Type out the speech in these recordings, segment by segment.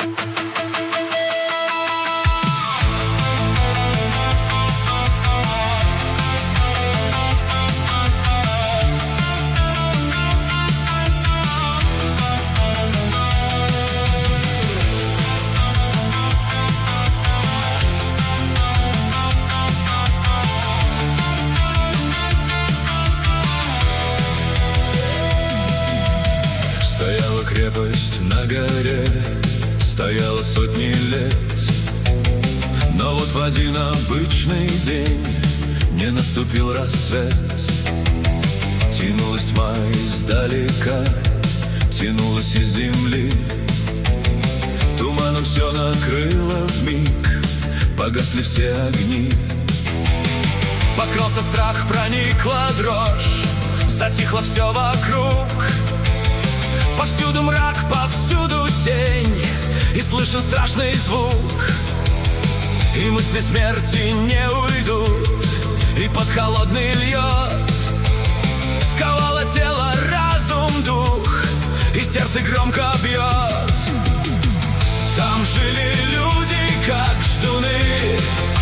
Стояла крепость на горе, стояла сотни лет. Но вот в один обычный день не наступил рассвет. Тянулась тьма издалека, тянулась из земли. Туманом все накрыло вмиг, погасли все огни. Подкрался страх, проникла дрожь, затихло все вокруг. Повсюду мрак, повсюду тень, и слышен страшный звук. И мысли смерти не уйдут, и под холодный льет сковало тело, разум, дух, и сердце громко бьет. Там жили люди, как ждуны,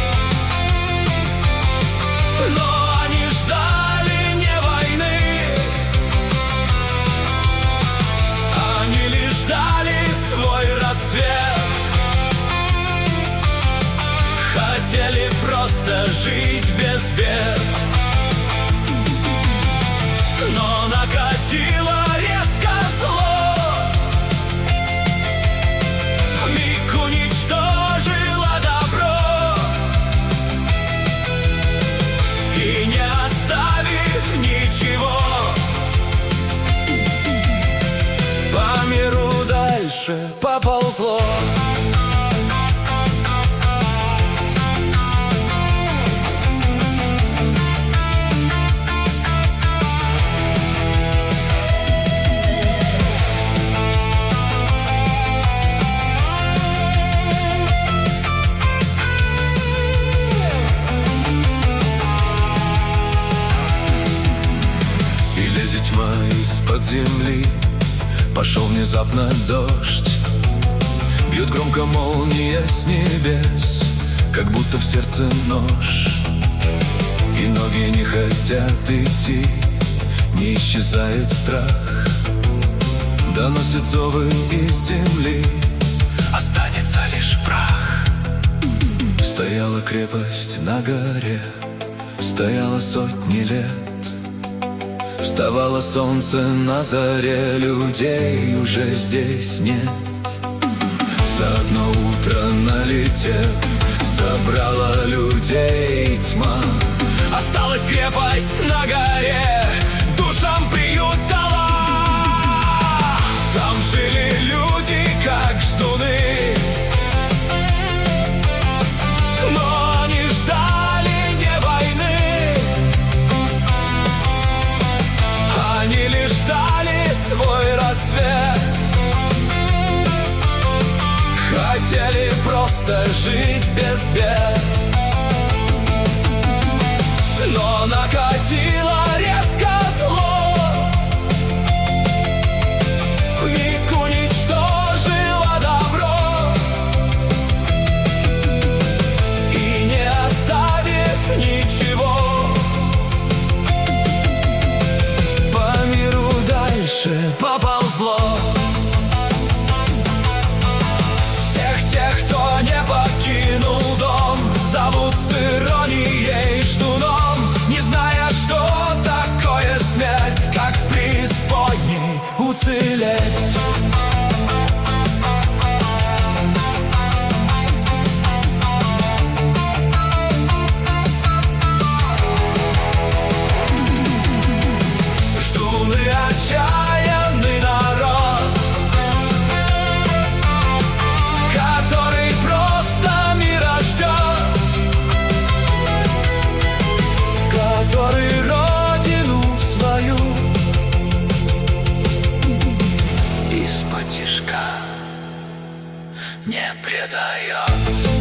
но они ждали не войны, они лишь ждали свой рассвет. Хотели просто жить без бед. Но накатило резко зло, вмиг уничтожило добро, и не оставив ничего, по миру дальше поползло. Тьма из-под земли, пошел внезапно дождь. Бьет громко молния с небес, как будто в сердце нож. И ноги не хотят идти, не исчезает страх. Доносят зовы из земли, останется лишь прах. Стояла крепость на горе, стояла сотни лет. Вставало солнце на заре, людей уже здесь нет. За одно утро налетев, собрала людей тьма. Осталась крепость на горе, душам приют дала. Там жили люди, как ждуны, но они ждали не войны, они лишь ждали свой рассвет. Хотели просто жить без бед. Но накатило резко зло, вмиг уничтожило добро, и не оставив ничего, по миру дальше поползло. Всех тех, кто не покинул дом, зовут с иронией ждуном, не зная, что такое смерть, как в преисподней уцелеть. Ждуны отчаянный народ, который просто мира ждет, который родину свою из-под тишка не предает.